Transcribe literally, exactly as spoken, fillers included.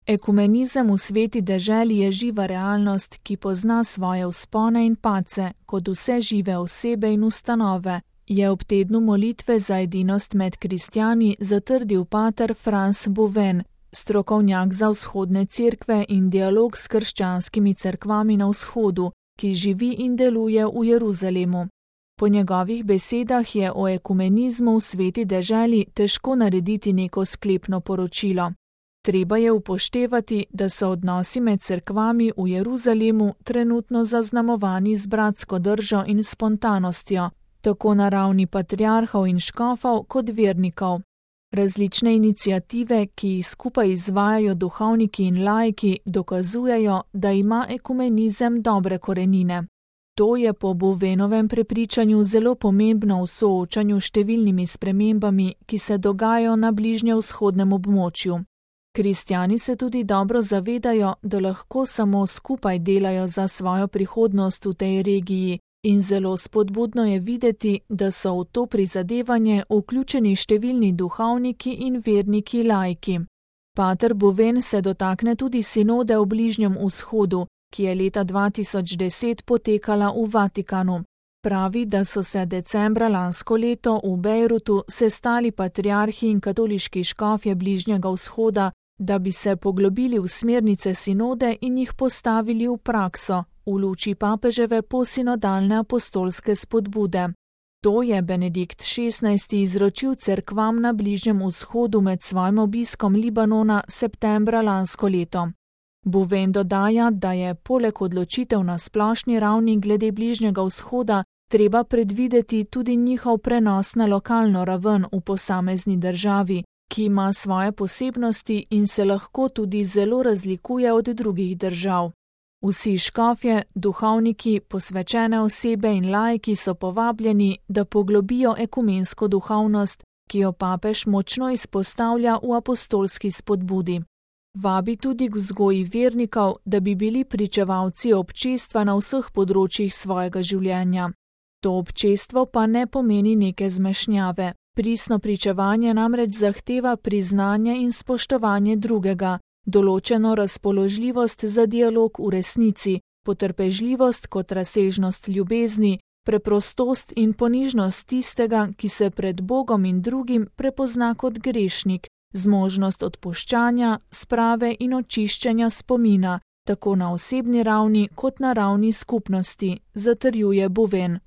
Ekumenizem v sveti deželi je živa realnost, ki pozna svoje vzpone in padce, kot vse žive osebe in ustanove, je ob tednu molitve za edinost med kristjani zatrdil pater Franz Bouven, strokovnjak za vzhodne cerkve in dialog s krščanskimi cerkvami na vzhodu, ki živi in deluje v Jeruzalemu. Po njegovih besedah je o ekumenizmu v sveti deželi težko narediti neko sklepno poročilo. Treba je upoštevati, da so odnosi med cerkvami v Jeruzalemu trenutno zaznamovani z bratsko držo in spontanostjo, tako na ravni patriarhov in škofov kot vernikov. Različne iniciative, ki jih skupaj izvajajo duhovniki in laiki, dokazujejo, da ima ekumenizem dobre korenine. To je po Bouvenovem prepričanju zelo pomembno v soočanju s številnimi spremembami, ki se dogajajo na bližnjevzhodnem območju. Kristjani se tudi dobro zavedajo, da lahko samo skupaj delajo za svojo prihodnost v tej regiji in zelo spodbudno je videti, da so v to prizadevanje vključeni številni duhovniki in verniki laiki. Pater Bouven se dotakne tudi sinode v Bližnjem vzhodu, ki je leta dva tisoč deset potekala v Vatikanu. Pravi, da so se decembra lansko leto v Bejrutu sestali patriarhi in katoliški škofje Bližnjega vzhoda, da bi se poglobili v smernice sinode in jih postavili v prakso, v luči papeževe posinodalne apostolske spodbude. To je Benedikt šestnajsti izročil cerkvam na Bližnjem vzhodu med svojim obiskom Libanona septembra lansko leto. Bouven dodaja, da je poleg odločitev na splošni ravni glede Bližnjega vzhoda treba predvideti tudi njihov prenos na lokalno raven v posamezni državi, ki ima svoje posebnosti in se lahko tudi zelo razlikuje od drugih držav. Vsi škofje, duhovniki, posvečene osebe in laiki so povabljeni, da poglobijo ekumensko duhovnost, ki jo papež močno izpostavlja v apostolski spodbudi. Vabi tudi k vzgoji vernikov, da bi bili pričevalci občestva na vseh področjih svojega življenja. To občestvo pa ne pomeni neke zmešnjave. Pristno pričevanje namreč zahteva priznanje in spoštovanje drugega, določeno razpoložljivost za dialog v resnici, potrpežljivost kot razsežnost ljubezni, preprostost in ponižnost tistega, ki se pred Bogom in drugim prepozna kot grešnik, zmožnost odpuščanja, sprave in očiščenja spomina, tako na osebni ravni kot na ravni skupnosti, zatrjuje Bouven.